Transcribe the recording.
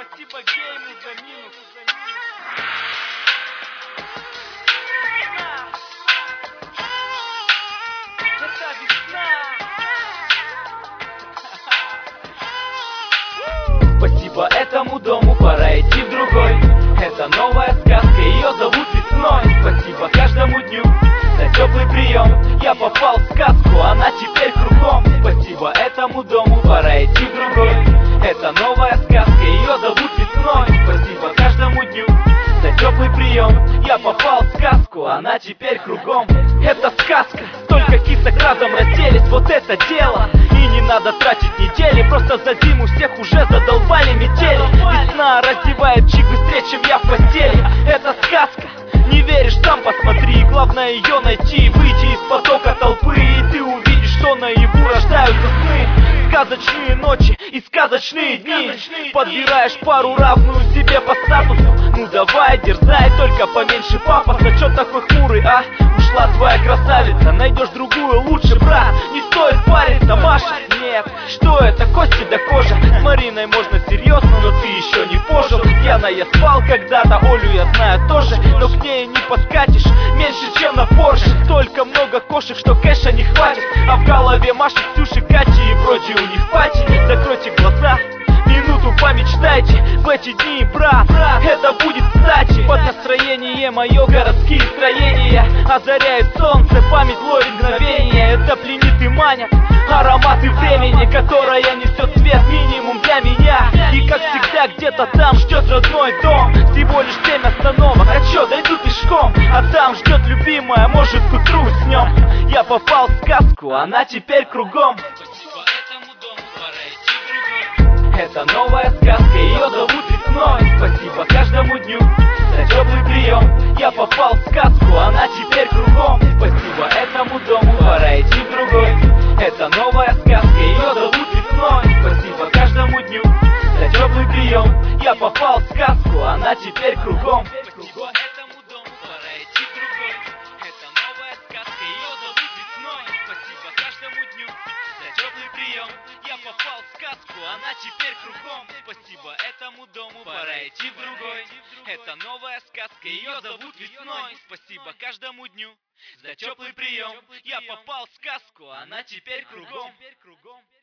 Спасибо гейму за минус. Это весна. Спасибо этому дому, пора идти в другой. Это новая сказка, ее зовут весной. Спасибо каждому дню за теплый прием. Я попал в сказку, она теперь кругом. Спасибо этому дому, пора идти в другой. Это новая сказка, ее зовут весной. Спасибо каждому дню за теплый прием. Я попал в сказку, она теперь кругом. Это сказка, столько кисок разом разделись, вот это дело. И не надо тратить недели, просто за зиму всех уже задолбали метели. Весна раздевает чик быстрее, чем я в постели. Это сказка, не веришь, сам посмотри. Главное ее найти, выйти из потока толпы, и ты увидишь, что наяву рождаются сны. Сказочные ночи и сказочные дни. Подбираешь пару равную себе по статусу. Ну давай, дерзай, только поменьше пафоса. Чё такой хмурый, а? Ушла твоя красавица, найдешь другую лучше, брат. Не стоит париться, Маша. Нет, что это, кости до кожи. С Мариной можно серьезно, но ты еще не пожил. С Яной я спал когда-то, Олю я знаю тоже, но к ней не подкатишь меньше, чем на Порше. Столько много кошек, что кэша не хватит. А в голове Маши, Ксюши, Кати, и вроде у них пати. Закройте глаза, минуту помечтайте. В эти дни, брат, это будет кстати. Под настроение мое городские строения озаряет солнце, память ловит мгновение. Это пленит и манят ароматы времени, которое несет свет минимум для меня. И как всегда где-то там ждет родной дом. Всего лишь 7 остановок, а чё, дойду пешком. А там ждет любимая, может к утру уснем. Я попал в сказку, она теперь кругом. Спасибо этому дому, пора идти в другой. Это новая сказка, ее зовут весной. Спасибо каждому дню за теплый прием. Я попал в сказку, она теперь кругом. Спасибо этому дому, пора идти в другой. Это новая сказка, ее зовут весной. Спасибо каждому дню за теплый прием. Я попал в сказку, она теперь кругом. Спасибо этому дому, пора идти в другой. Это новая сказка, ее зовут весной. Спасибо каждому дню за теплый прием. Я попал в сказку, она теперь кругом. Спасибо этому дому, пора идти в другой. Это новая сказка, ее зовут весной. Спасибо каждому дню за теплый прием. Я попал в сказку, она теперь кругом.